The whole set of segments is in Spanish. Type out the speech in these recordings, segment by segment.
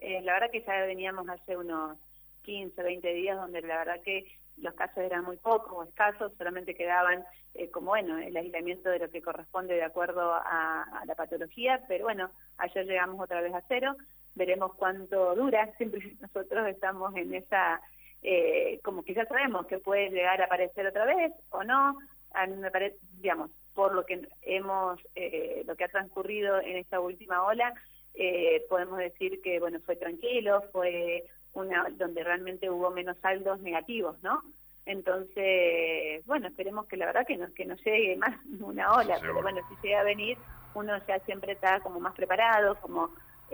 La verdad que ya veníamos hace unos 15, 20 días donde la verdad que los casos eran muy pocos o escasos, solamente quedaban como bueno, el aislamiento de lo que corresponde de acuerdo a la patología, pero bueno, ayer llegamos otra vez a cero, veremos cuánto dura, siempre nosotros estamos en esa, como que ya sabemos que puede llegar a aparecer otra vez o no, a mí me parece, digamos, por lo que hemos, lo que ha transcurrido en esta última ola, podemos decir que bueno, fue tranquilo, fue una donde realmente hubo menos saldos negativos, ¿no? Entonces, bueno, esperemos que la verdad que no llegue más una ola, pero bueno, si llega a venir, uno ya siempre está como más preparado, como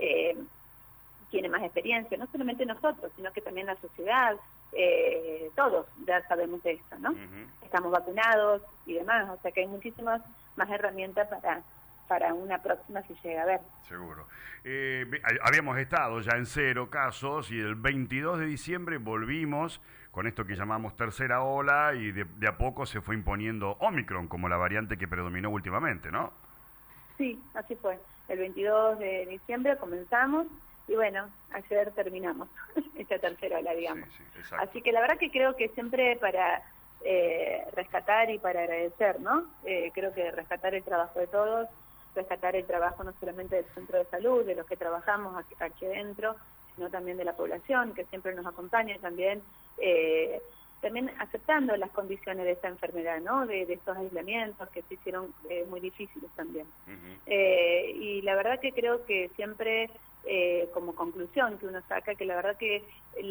tiene más experiencia, no solamente nosotros, sino que también la sociedad, todos ya sabemos de esto, ¿no? Estamos vacunados y demás, o sea que hay muchísimas más herramientas para una próxima si llega a ver. Seguro. Habíamos estado ya en 0 casos y el 22 de diciembre volvimos con esto que llamamos tercera ola y de a poco se fue imponiendo Omicron como la variante que predominó últimamente, ¿no? Sí, así fue. El 22 de diciembre comenzamos y bueno, ayer terminamos esta tercera ola, digamos. Sí, así que la verdad que creo que siempre para rescatar y para agradecer, ¿no? Creo que rescatar el trabajo de todos, rescatar el trabajo no solamente del centro de salud, de los que trabajamos aquí adentro, sino también de la población que siempre nos acompaña, también aceptando las condiciones de esta enfermedad, ¿no? De estos aislamientos que se hicieron muy difíciles también. Y la verdad que creo que siempre, como conclusión que uno saca, que la verdad que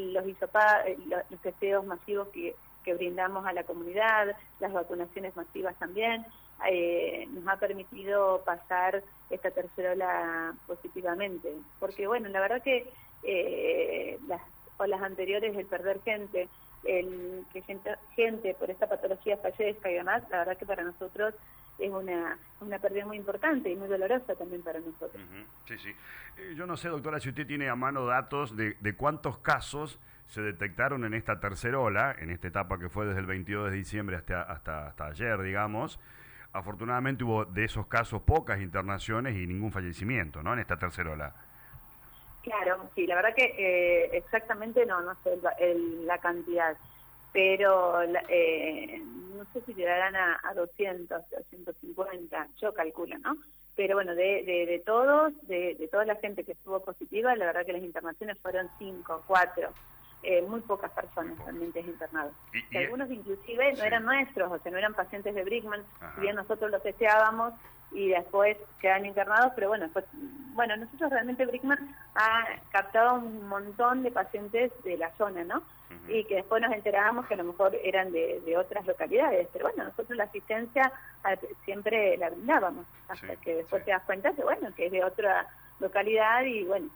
los testeos masivos que brindamos a la comunidad, las vacunaciones masivas también, nos ha permitido pasar esta tercera ola positivamente. Porque bueno, la verdad que las olas anteriores, el perder gente, el que gente por esta patología fallezca y demás, la verdad que para nosotros es una pérdida muy importante y muy dolorosa también para nosotros. Sí, sí. Yo no sé, doctora, si usted tiene a mano datos de cuántos casos se detectaron en esta tercera ola, en esta etapa que fue desde el 22 de diciembre hasta ayer, digamos. Afortunadamente hubo de esos casos pocas internaciones y ningún fallecimiento, ¿no? En esta tercera ola. Claro, sí, la verdad que exactamente no sé la cantidad, pero no sé si llegarán a 200, 250, yo calculo, ¿no? Pero bueno, de todos, de toda la gente que estuvo positiva, la verdad que las internaciones fueron 5, 4, muy pocas personas realmente internados. Y algunos inclusive no eran nuestros, o sea, no eran pacientes de Brickman, si bien nosotros los testeábamos y después quedan internados, pero bueno, nosotros realmente Brickman ha captado un montón de pacientes de la zona, ¿no? Y que después nos enterábamos que a lo mejor eran de otras localidades, pero bueno, nosotros la asistencia siempre la brindábamos, hasta que después te das cuenta que bueno, que es de otra localidad y bueno,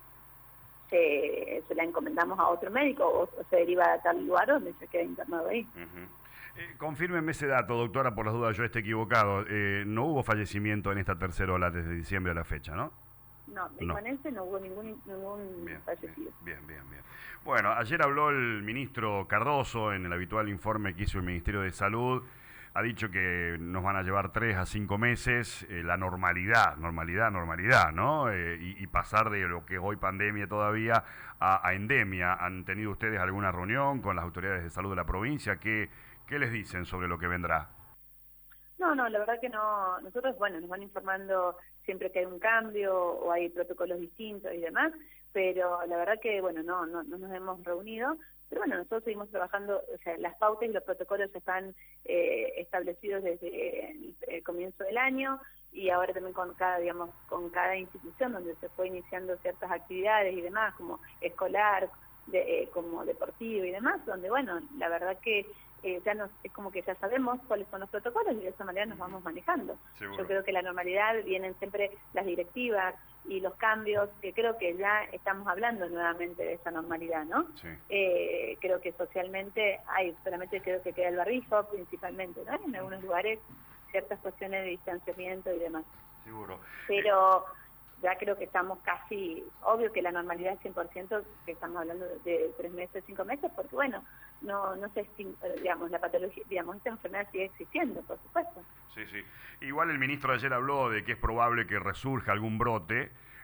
se la encomendamos a otro médico o se deriva a tal lugar donde se queda internado ahí. Confírmeme ese dato, doctora, por las dudas yo esté equivocado. No hubo fallecimiento en esta tercera ola desde diciembre a la fecha, ¿no? No, de Juanense no hubo ningún fallecido. Bien. Bueno, ayer habló el ministro Cardoso en el habitual informe que hizo el Ministerio de Salud. Ha dicho que nos van a llevar 3 a 5 meses la normalidad, ¿no? Y pasar de lo que es hoy pandemia todavía a endemia. ¿Han tenido ustedes alguna reunión con las autoridades de salud de la provincia? ¿Qué les dicen sobre lo que vendrá? No, la verdad que no. Nosotros, bueno, nos van informando siempre que hay un cambio o hay protocolos distintos y demás, pero la verdad que, bueno, no nos hemos reunido. Pero bueno, nosotros seguimos trabajando, o sea, las pautas y los protocolos están establecidos desde el comienzo del año y ahora también con cada institución donde se fue iniciando ciertas actividades y demás, como escolar, como deportivo y demás, donde bueno, la verdad que es como que ya sabemos cuáles son los protocolos y de esa manera nos vamos manejando. Seguro. Yo creo que la normalidad vienen siempre las directivas y los cambios, que creo que ya estamos hablando nuevamente de esa normalidad, ¿no? Sí. Creo que socialmente solamente creo que queda el barbijo principalmente, ¿no? En algunos lugares ciertas cuestiones de distanciamiento y demás. Seguro. Pero ya creo que estamos casi, obvio que la normalidad es 100%, que estamos hablando de 3 meses, 5 meses, porque bueno, no se digamos, la patología, digamos, esta enfermedad sigue existiendo, por supuesto. Sí. Igual el ministro ayer habló de que es probable que resurja algún brote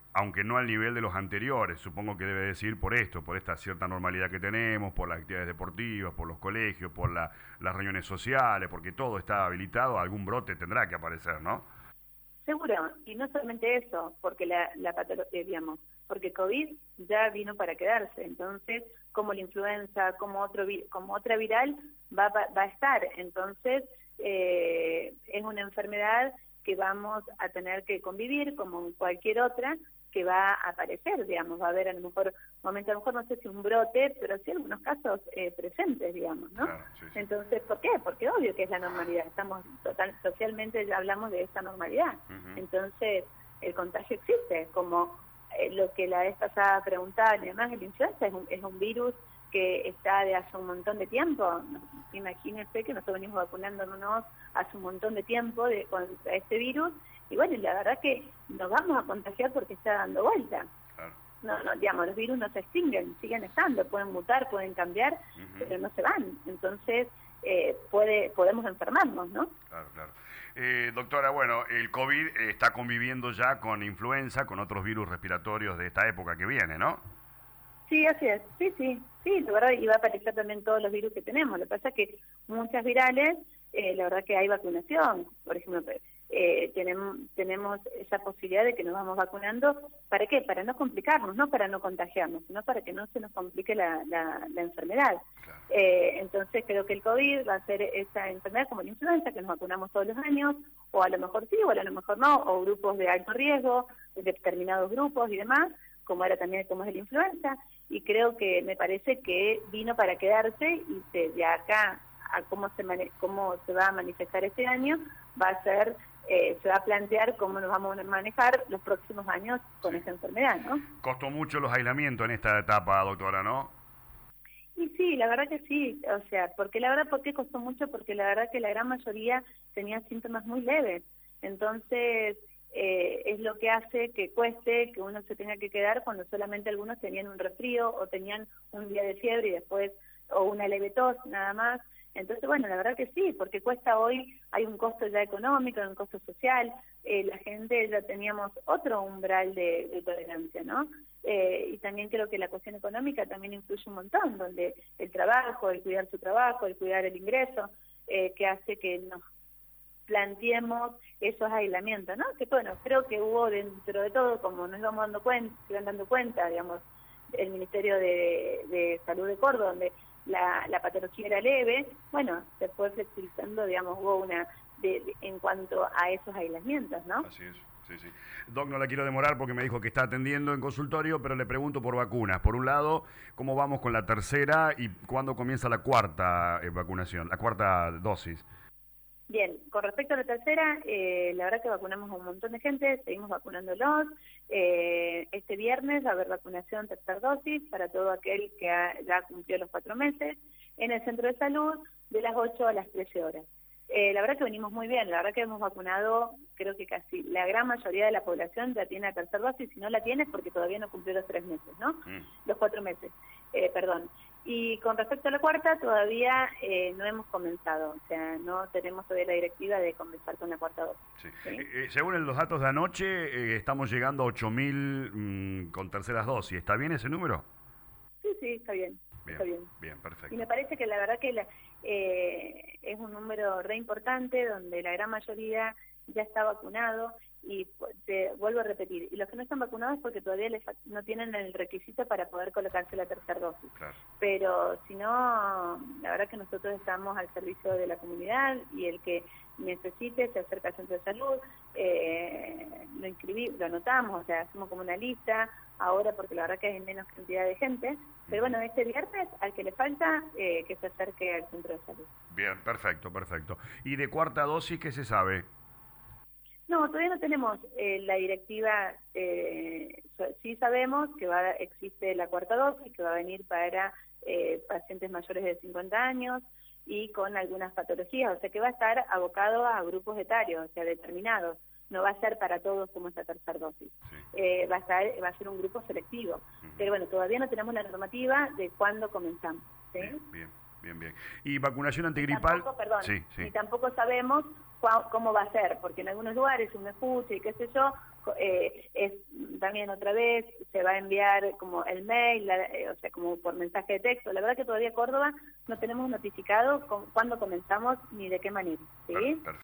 aunque no al nivel de los anteriores. Supongo que debe decir por esto, por esta cierta normalidad que tenemos, por las actividades deportivas, por los colegios, por las reuniones sociales, porque todo está habilitado, algún brote tendrá que aparecer, ¿no? Seguro, y no solamente eso, porque la patología, digamos, porque COVID ya vino para quedarse, entonces, como la influenza, como otra viral, va a estar. Entonces, es una enfermedad que vamos a tener que convivir como cualquier otra que va a aparecer, digamos, va a haber a lo mejor momentos, a lo mejor no sé si un brote, pero sí algunos casos presentes, digamos, ¿no? Claro, sí, sí. Entonces, ¿por qué? Porque obvio que es la normalidad, estamos socialmente ya hablamos de esa normalidad. Entonces, el contagio existe, como lo que la vez pasada preguntaban, además el influenza es un virus que está de hace un montón de tiempo. Imagínense que nosotros venimos vacunándonos hace un montón de tiempo contra este virus, y bueno, la verdad que nos vamos a contagiar porque está dando vuelta. Claro. No, digamos, los virus no se extinguen, siguen estando, pueden mutar, pueden cambiar, pero no se van. Entonces, podemos enfermarnos, ¿no? Claro, claro. Doctora, bueno, el COVID está conviviendo ya con influenza, con otros virus respiratorios de esta época que viene, ¿no? Sí, así es. Sí, la verdad, y va a aparecer también todos los virus que tenemos. Lo que pasa es que muchas virales, la verdad que hay vacunación. Por ejemplo, tenemos esa posibilidad de que nos vamos vacunando. ¿Para qué? Para no complicarnos, no para no contagiarnos, sino para que no se nos complique la enfermedad. Claro. Entonces creo que el COVID va a ser esa enfermedad como la influenza, que nos vacunamos todos los años, o a lo mejor sí, o a lo mejor no, o grupos de alto riesgo, determinados grupos y demás, como es la influenza, y creo que me parece que vino para quedarse, y de acá a cómo se va a manifestar este año, va a ser, se va a plantear cómo nos vamos a manejar los próximos años con esta enfermedad, ¿no? Costó mucho los aislamientos en esta etapa, doctora, ¿no? Y sí, la verdad que sí, o sea, ¿por qué costó mucho? Porque la verdad que la gran mayoría tenía síntomas muy leves, entonces es lo que hace que cueste que uno se tenga que quedar cuando solamente algunos tenían un resfrío o tenían un día de fiebre y después, o una leve tos, nada más. Entonces, bueno, la verdad que sí, porque cuesta hoy, hay un costo ya económico, hay un costo social, la gente ya teníamos otro umbral de tolerancia, ¿no? Y también creo que la cuestión económica también influye un montón, donde el trabajo, el cuidar su trabajo, el cuidar el ingreso, que hace que nos planteemos esos aislamientos, ¿no? Que bueno, creo que hubo dentro de todo, como nos íbamos dando cuenta, se iban dando cuenta, digamos, el Ministerio de Salud de Córdoba, donde la patología era leve, bueno, se fue flexibilizando, digamos, hubo una en cuanto a esos aislamientos, ¿no? Así es, sí. Doc, no la quiero demorar porque me dijo que está atendiendo en consultorio, pero le pregunto por vacunas. Por un lado, ¿cómo vamos con la tercera y cuándo comienza la cuarta vacunación, la cuarta dosis? Bien, con respecto a la tercera, la verdad que vacunamos a un montón de gente, seguimos vacunándolos. Este viernes va a haber vacunación tercera dosis para todo aquel que ya cumplió los 4 meses en el centro de salud de las 8 a las 13 horas. La verdad que venimos muy bien, la verdad que hemos vacunado, creo que casi la gran mayoría de la población ya tiene la tercera dosis, si no la tiene es porque todavía no cumplió los 3 meses, ¿no? Los 4 meses, perdón. Y con respecto a la cuarta, todavía no hemos comenzado, o sea, no tenemos todavía la directiva de comenzar con la cuarta dosis. Sí. ¿Sí? Según los datos de anoche, estamos llegando a 8.000 con terceras dosis. ¿Está bien ese número? Sí, está bien. Está bien. Bien, perfecto. Y me parece que la verdad que es un número re importante, donde la gran mayoría ya está vacunado. Y te vuelvo a repetir, y los que no están vacunados es porque todavía no tienen el requisito para poder colocarse la tercera dosis. Claro. Pero si no, la verdad que nosotros estamos al servicio de la comunidad, y el que necesite se acerca al centro de salud, lo anotamos, o sea, hacemos como una lista ahora porque la verdad que hay menos cantidad de gente, pero bueno, este viernes al que le falta que se acerque al centro de salud. Bien, perfecto. ¿Y de cuarta dosis qué se sabe? No, todavía no tenemos la directiva, sí sabemos que existe la cuarta dosis, que va a venir para pacientes mayores de 50 años y con algunas patologías, o sea que va a estar abocado a grupos etarios, o sea, determinados, no va a ser para todos como esta tercera dosis, va a ser un grupo selectivo, pero bueno, todavía no tenemos la normativa de cuándo comenzamos. ¿Sí? Bien. ¿Y vacunación antigripal? Y tampoco sabemos cómo va a ser, porque en algunos lugares uno escucha y qué sé yo, es también otra vez, se va a enviar como el mail, o sea, como por mensaje de texto. La verdad que todavía Córdoba no tenemos notificado cuándo comenzamos ni de qué manera, ¿sí?